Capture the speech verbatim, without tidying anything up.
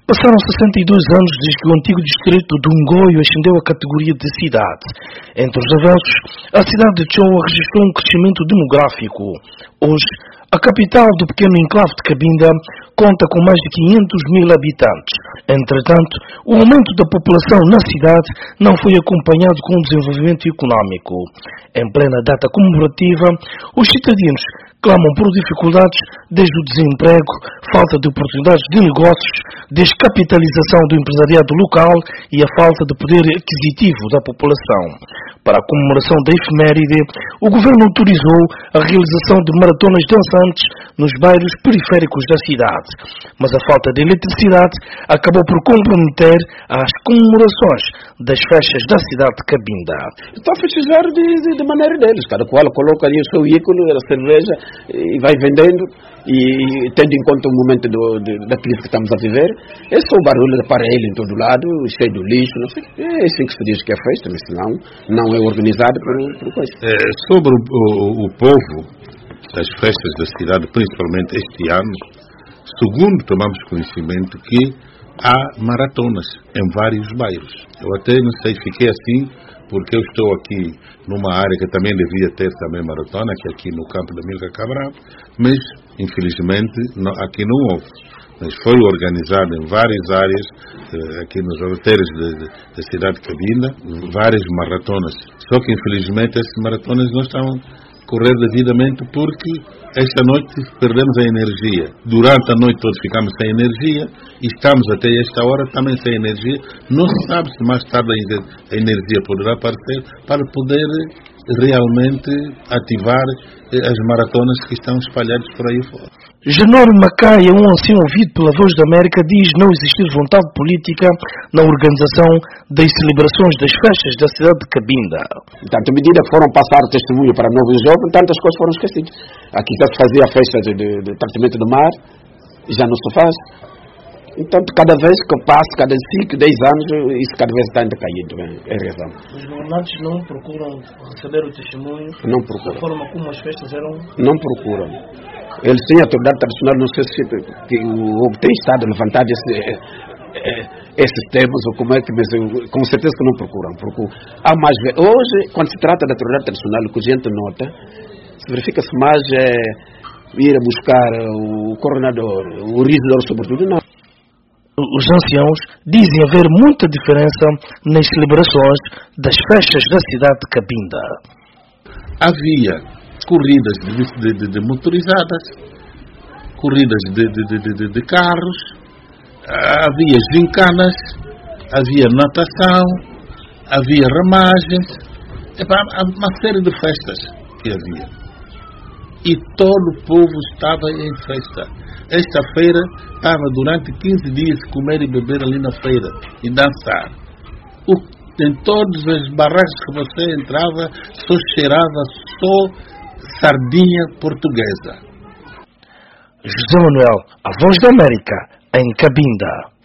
Passaram sessenta e dois anos desde que o antigo distrito de Ungoio ascendeu à categoria de cidade. Entre os avanços, a cidade de Choa registrou um crescimento demográfico. Hoje, a capital do pequeno enclave de Cabinda conta com mais de quinhentos mil habitantes. Entretanto, o aumento da população na cidade não foi acompanhado com o desenvolvimento econômico. Em plena data comemorativa, os cidadãos clamam por dificuldades desde o desemprego, falta de oportunidades de negócios, descapitalização do empresariado local e a falta de poder aquisitivo da população. Para a comemoração da efeméride, o governo autorizou a realização de maratonas dançantes nos bairros periféricos da cidade, mas a falta de eletricidade acabou por comprometer as comemorações das festas da cidade de Cabinda. Estão a festejar de, de, de maneira deles, cada qual coloca ali o seu ícone, a cerveja, e vai vendendo, e tendo em conta o momento do, de, da crise que estamos a viver, é só o barulho de aparelho em todo lado, cheio de lixo, não sei, é assim que se diz que é festa, mas não, não é organizado por, por coisa. É, sobre o, o, o povo das festas da cidade, principalmente este ano, segundo tomamos conhecimento que há maratonas em vários bairros. Eu até não sei, fiquei assim, porque eu estou aqui numa área que também devia ter também maratona, que é aqui no campo da Milka Cabral, mas infelizmente não, aqui não houve. Mas foi organizado em várias áreas, eh, aqui nos roteiros da cidade de Cabinda, várias maratonas. Só que infelizmente essas maratonas não estão a correr devidamente porque esta noite perdemos a energia. Durante a noite todos ficamos sem energia e estamos até esta hora também sem energia. Não se sabe se mais tarde a energia poderá aparecer para poder realmente ativar as maratonas que estão espalhadas por aí fora. Genor Macaia, um ancião ouvido pela Voz da América, diz não existir vontade política na organização das celebrações das festas da cidade de Cabinda. Tanto, à medida que foram passar o testemunho para novos jovens, tantas coisas foram esquecidas. Aqui já se fazia a festa de, de, de tratamento do mar, já não se faz. Então, cada vez que passa, cada cinco, dez anos, isso cada vez está ainda caído, é a razão. Os governantes não procuram receber o testemunho não procuram. Da forma como as festas eram? Não procuram. Eles têm a autoridade tradicional, não sei se que o tem estado a levantar esse, esses temas, ou como é que, mas com certeza que não procuram. procuram. Há mais, hoje, quando se trata da autoridade tradicional, o que a gente nota, se verifica-se mais é, ir a buscar o coordenador, o regidor sobretudo, não. Os anciãos dizem haver muita diferença nas celebrações das festas da cidade de Cabinda. Havia corridas de, de, de, de motorizadas, corridas de, de, de, de, de carros, havia gincanas, havia natação, havia ramagens, uma série de festas que havia. E todo o povo estava em festa. Esta feira estava durante quinze dias comer e beber ali na feira e dançar. O, em todas as barracas que você entrava, só cheirava só sardinha portuguesa. José Manuel, a Voz da América, em Cabinda.